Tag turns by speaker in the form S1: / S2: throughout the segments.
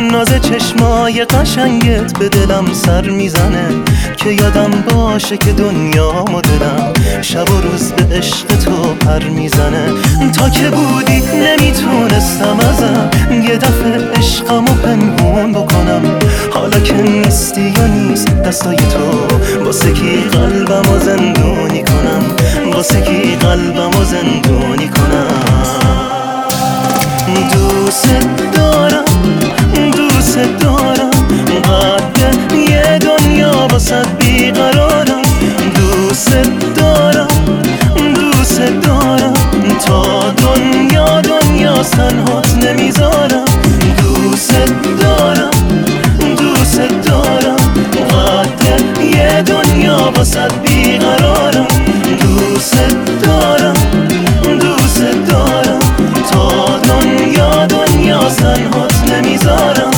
S1: ناز چشمای قشنگت به دلم سر میزنه که یادم باشه که دنیا و دلم شب و روز به عشق تو پر میزنه. تا که بودی نمیتونستم ازم یه دفعه عشقمو پنهون بکنم. حالا که نیستی یا نیست دستای تو، واسه کی قلبمو زندونی کنم، واسه کی قلبمو زندونی کنم. دوست دارم دوست دارم، قد یه دنیا واسه بیقرارم. دوست دارم دوست دارم، تا دنیا دنیا تنهات نمیذارم. دوست دارم دوست دارم، قد یه دنیا واسه بیقرارم. دوست دارم دوست دارم، تا دنیا دنیا تنهات نمیذارم.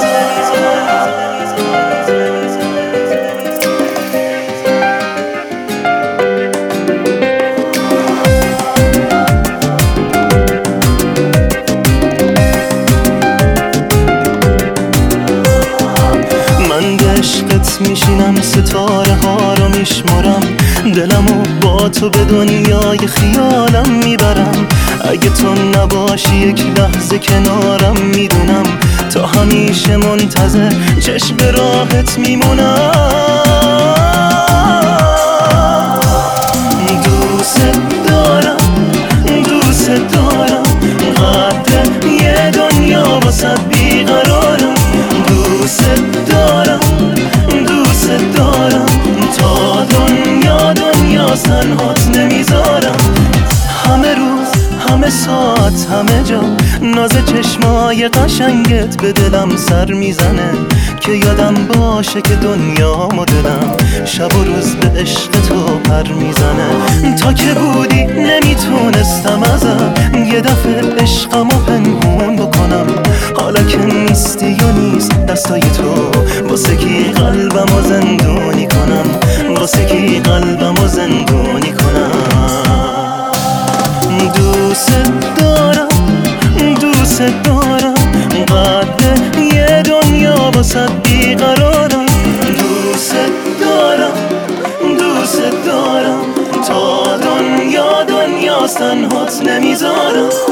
S1: میشینم ستاره ها رو میشمرم، دلمو با تو به دنیای خیالم میبرم. اگه تو نباشی یک لحظه کنارم، میدونم تا همیشه منتظر چشم راحت میمونم. دوست دارم دوست دارم، قد یه دنیا واسه بیقرارم. دوست دارم دوست دارم، تا دنیا دنیا تنهات نمیذارم. همه روز همه ساعت همه جا ناز چشمای قشنگت به دلم سر میزنه که یادم باشه که دنیا و دلم شب و روز به عشق تو پر میزنه. تا که بودی نمیتونستم ازم یه دفعه عشقمو پنهون بکنم. حالا که نیستی یا نیست دستای تو، واسه کی قلبمو زندونی کنم، واسه کی قلبمو زندونی کنم. دوست دارم دوست دارم، قد یه دنیا واسه بیقرارم. دوست دارم دوست دارم، تا دنیا دنیا تنهات نمیذارم.